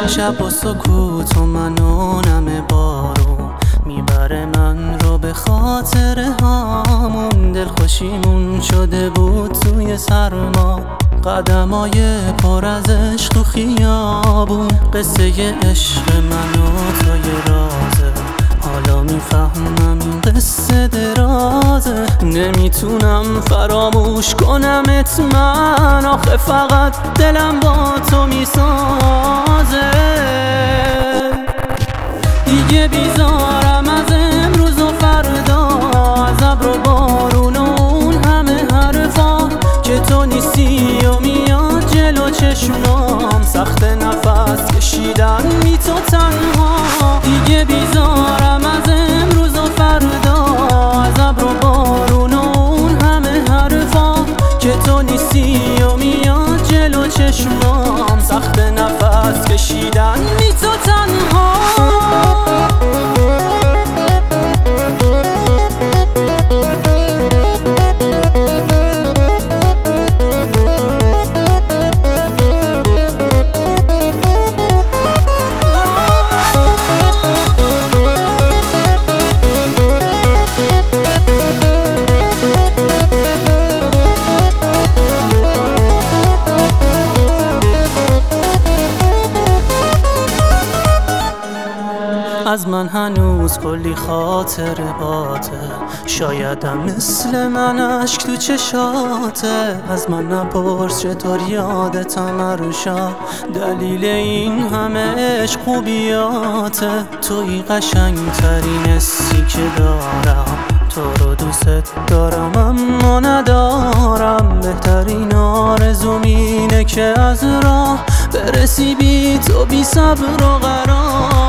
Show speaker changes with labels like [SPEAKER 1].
[SPEAKER 1] شب و سکوت و منو نم بارون میبره من رو به خاطر هامون. دلخوشیمون شده بود توی سرما، قدمای پر از عشق تو خیابون. قصه عشق من و تو یه رازه، حالا میفهمم این قصه درازه. نمیتونم فراموش کنمت من، آخه فقط دلم با تو میسازه. دیگه بیزارم از امروز و فردا، از ابر و بارون و اون همه حرفا که تو نیستی و میاد جلو چشمام. سخت نفس کشیدن بی تو تنها. دیگه بیزارم از امروز و فردا، از ابر و بارون و اون همه حرفا که تو نیستی و میاد جلو چشمام. سخت نفس کشیدن بی تو تنها. از من هنوز کلی خاطر باته، شایدم مثل من اشک تو چشاته. از من نپرس چطور یادتم عروشا، دلیل این همه عشق خوبیاته. توی قشنگ ترین حسی که دارم، تو رو دوست دارم اما ندارم. بهترین آرزوم اینه که از راه برسی بی تو بی صبر و قرار.